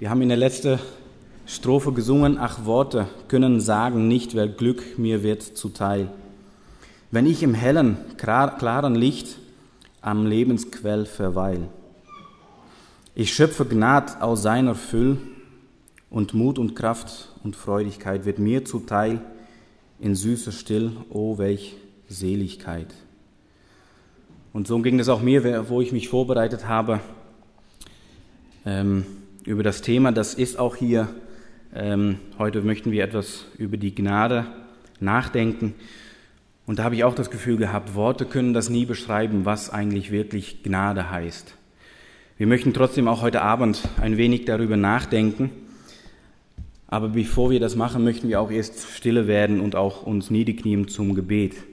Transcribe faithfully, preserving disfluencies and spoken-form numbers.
Wir haben in der letzten Strophe gesungen, ach Worte können sagen nicht, wer Glück mir wird zuteil. Wenn ich im hellen, klaren Licht am Lebensquell verweil. Ich schöpfe Gnad aus seiner Füll und Mut und Kraft und Freudigkeit wird mir zuteil in süßer Still, oh welch Seligkeit. Und so ging es auch mir, wo ich mich vorbereitet habe, ähm, über das Thema. Das ist auch hier, ähm, heute möchten wir etwas über die Gnade nachdenken. Und da habe ich auch das Gefühl gehabt, Worte können das nie beschreiben, was eigentlich wirklich Gnade heißt. Wir möchten trotzdem auch heute Abend ein wenig darüber nachdenken. Aber bevor wir das machen, möchten wir auch erst stille werden und auch uns niederknien zum Gebet.